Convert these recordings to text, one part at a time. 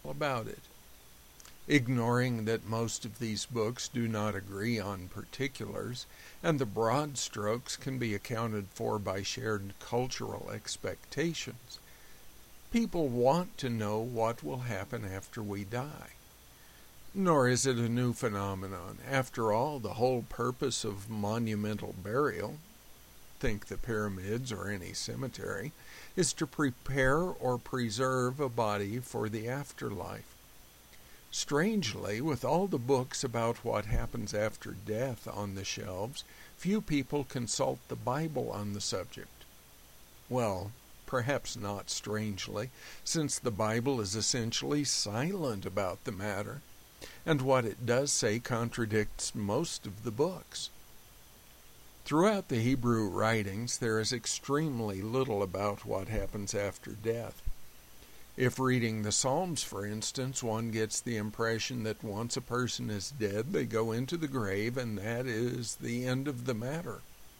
all about it. Ignoring that most of these books do not agree on particulars, and the broad strokes can be accounted for by shared cultural expectations, people want to know what will happen after we die. Nor is it a new phenomenon. After all, the whole purpose of monumental burial, think the pyramids or any cemetery, is to prepare or preserve a body for the afterlife. Strangely, with all the books about what happens after death on the shelves, few people consult the Bible on the subject. Well, perhaps not strangely, since the Bible is essentially silent about the matter, and what it does say contradicts most of the books. Throughout the Hebrew writings, there is extremely little about what happens after death. If reading the Psalms, for instance, one gets the impression that once a person is dead, they go into the grave, and that is the end of the matter.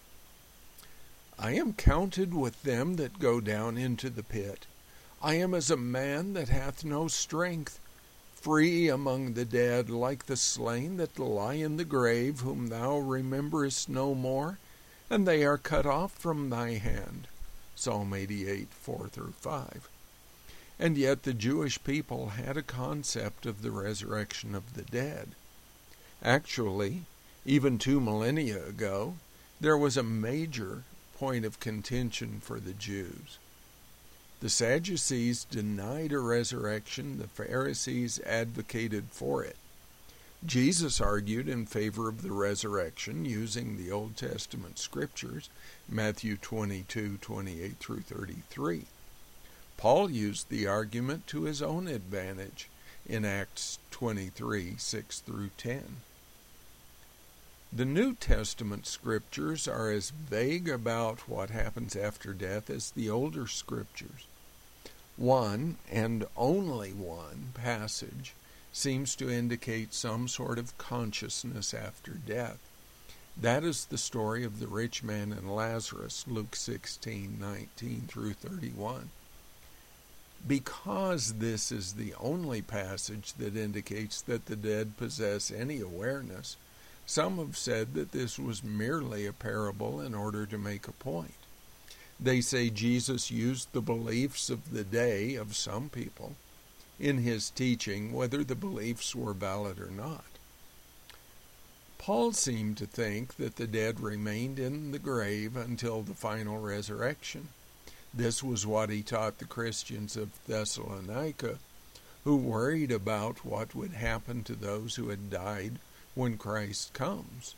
I am counted with them that go down into the pit. I am as a man that hath no strength, free among the dead, like the slain that lie in the grave, whom thou rememberest no more, and they are cut off from thy hand. Psalm 88, 4-5. And yet the Jewish people had a concept of the resurrection of the dead. Actually, even 2 millennia ago, there was a major point of contention for the Jews. The Sadducees denied a resurrection, the Pharisees advocated for it. Jesus argued in favor of the resurrection using the Old Testament scriptures, Matthew 22, 28-33. Paul used the argument to his own advantage in Acts 23, 6-10. The New Testament scriptures are as vague about what happens after death as the older scriptures. One, and only one, passage seems to indicate some sort of consciousness after death. That is the story of the rich man and Lazarus, Luke 16, 19-31. Because this is the only passage that indicates that the dead possess any awareness, some have said that this was merely a parable in order to make a point. They say Jesus used the beliefs of the day of some people in his teaching, whether the beliefs were valid or not. Paul seemed to think that the dead remained in the grave until the final resurrection. This was what he taught the Christians of Thessalonica, who worried about what would happen to those who had died when Christ comes.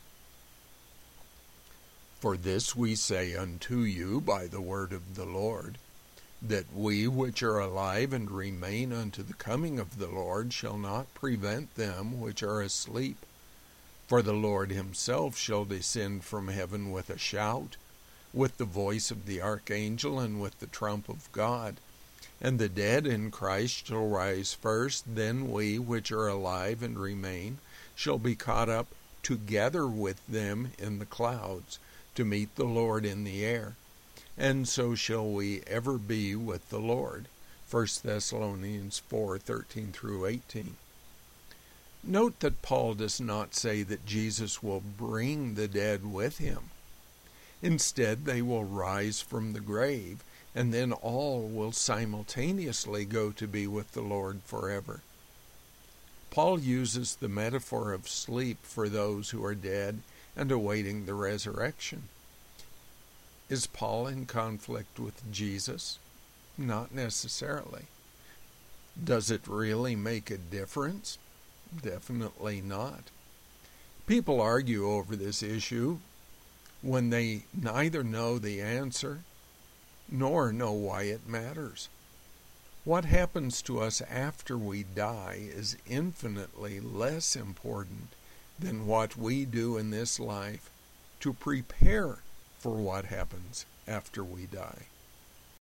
For this we say unto you by the word of the Lord, that we which are alive and remain unto the coming of the Lord shall not prevent them which are asleep. For the Lord himself shall descend from heaven with a shout, with the voice of the archangel, and with the trump of God. And the dead in Christ shall rise first, then we which are alive and remain shall be caught up together with them in the clouds, to meet the Lord in the air. And so shall we ever be with the Lord. 1 Thessalonians 4:13-18. Note that Paul does not say that Jesus will bring the dead with him. Instead, they will rise from the grave, and then all will simultaneously go to be with the Lord forever. Paul uses the metaphor of sleep for those who are dead and awaiting the resurrection. Is Paul in conflict with Jesus? Not necessarily. Does it really make a difference? Definitely not. People argue over this issue when they neither know the answer nor know why it matters. What happens to us after we die is infinitely less important than what we do in this life to prepare for what happens after we die.